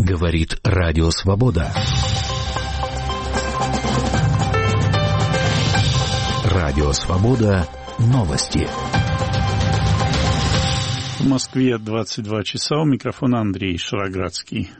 Говорит Радио Свобода. Радио Свобода. Новости. В Москве 22 часа. У микрофона Андрей Шароградский.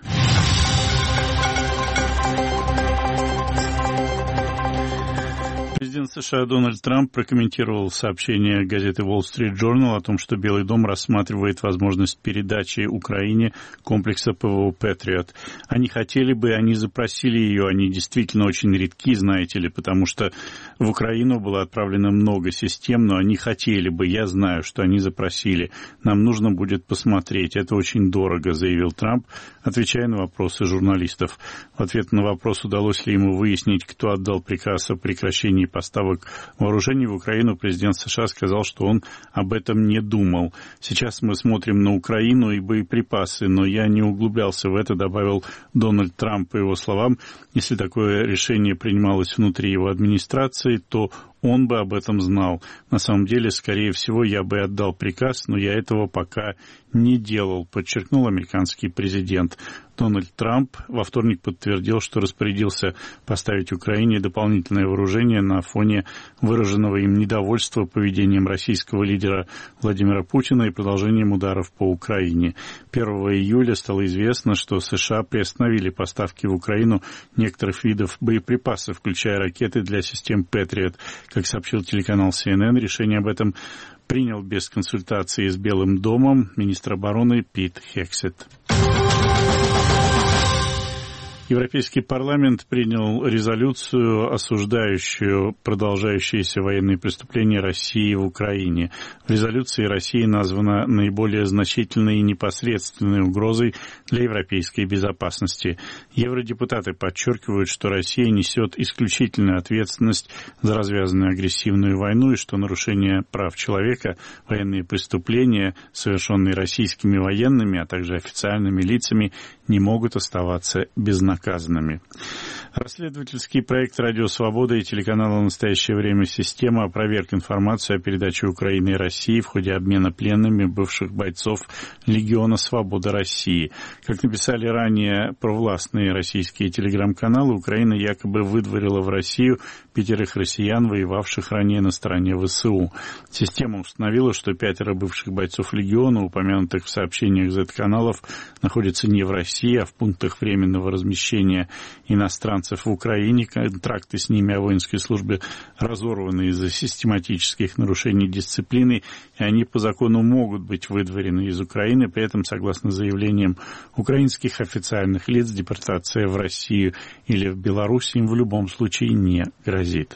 Президент США Дональд Трамп прокомментировал сообщение газеты Wall Street Journal о том, что Белый дом рассматривает возможность передачи Украине комплекса ПВО «Патриот». Они хотели бы, они запросили ее, они действительно очень редки, знаете ли, потому что в Украину было отправлено много систем, но они хотели бы, я знаю, что они запросили. Нам нужно будет посмотреть, это очень дорого, заявил Трамп, отвечая на вопросы журналистов. В ответ на вопрос, удалось ли ему выяснить, кто отдал приказ о прекращении поставок вооружений в Украину, президент США сказал, что он об этом не думал. Сейчас мы смотрим на Украину и боеприпасы, но я не углублялся в это, добавил Дональд Трамп. По его словам, если такое решение принималось внутри его администрации, то он бы об этом знал. На самом деле, скорее всего, я бы отдал приказ, но я этого пока не делал, подчеркнул американский президент. Дональд Трамп во вторник подтвердил, что распорядился поставить Украине дополнительное вооружение на фоне выраженного им недовольства поведением российского лидера Владимира Путина и продолжением ударов по Украине. 1 июля стало известно, что США приостановили поставки в Украину некоторых видов боеприпасов, включая ракеты для систем «Патриот». Как сообщил телеканал CNN, решение об этом принял без консультации с Белым домом министр обороны Пит Хексет. Европейский парламент принял резолюцию, осуждающую продолжающиеся военные преступления России в Украине. В резолюции Россия названа наиболее значительной и непосредственной угрозой для европейской безопасности. Евродепутаты подчеркивают, что Россия несет исключительную ответственность за развязанную агрессивную войну и что нарушения прав человека, военные преступления, совершенные российскими военными, а также официальными лицами, не могут оставаться безнаказанными. Расследовательский проект «Радио Свобода» и телеканала «Настоящее время. Система» опроверг информацию о передаче Украины и России в ходе обмена пленными бывших бойцов Легиона Свобода России. Как написали ранее провластные российские телеграм-каналы, Украина якобы выдворила в Россию 5 россиян, воевавших ранее на стороне ВСУ. Система установила, что 5 бывших бойцов Легиона, упомянутых в сообщениях Z-каналов, находятся не в России, а в пунктах временного размещения иностранцев в Украине. Контракты с ними о воинской службе разорваны из-за систематических нарушений дисциплины, и они по закону могут быть выдворены из Украины. При этом, согласно заявлениям украинских официальных лиц, депортация в Россию или в Беларусь им в любом случае не грозит.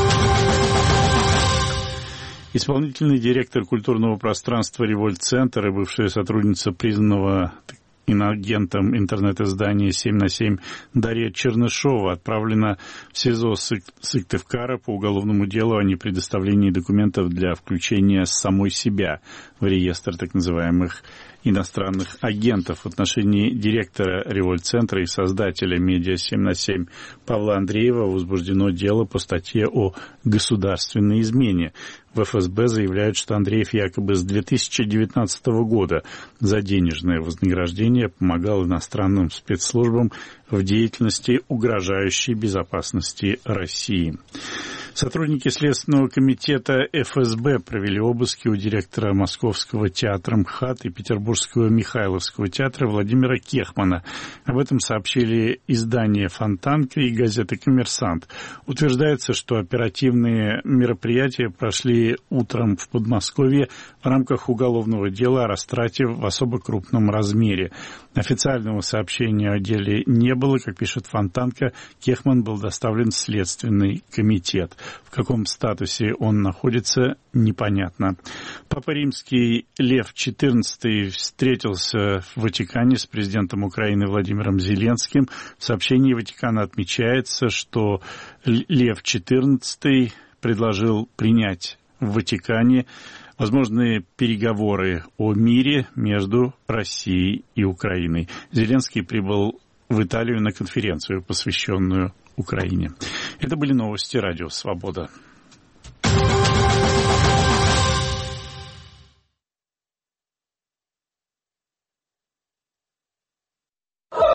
Исполнительный директор культурного пространства «Револьт-центр» и бывшая сотрудница признанного иноагентом интернет-издания «7 на 7» Дарья Чернышова отправлена в СИЗО Сыктывкара по уголовному делу о непредоставлении документов для включения самой себя в реестр так называемых иностранных агентов. В отношении директора «Револьт-центра» и создателя медиа «7 на 7» Павла Андреева возбуждено дело по статье о государственной измене. В ФСБ заявляют, что Андреев якобы с 2019 года за денежное вознаграждение помогал иностранным спецслужбам в деятельности, угрожающей безопасности России. Сотрудники Следственного комитета ФСБ провели обыски у директора Московского театра МХАТ и Петербургского Михайловского театра Владимира Кехмана. Об этом сообщили издания «Фонтанка» и газета «Коммерсант». Утверждается, что оперативные мероприятия прошли утром в Подмосковье в рамках уголовного дела о растрате в особо крупном размере. Официального сообщения о деле не было. Как пишет «Фонтанка», Кехман был доставлен в Следственный комитет. В каком статусе он находится, непонятно. Папа Римский Лев XIV встретился в Ватикане с президентом Украины Владимиром Зеленским. В сообщении Ватикана отмечается, что Лев XIV предложил принять в Ватикане возможные переговоры о мире между Россией и Украиной. Зеленский прибыл в Италию на конференцию, посвященную Украине. Это были новости «Радио Свобода».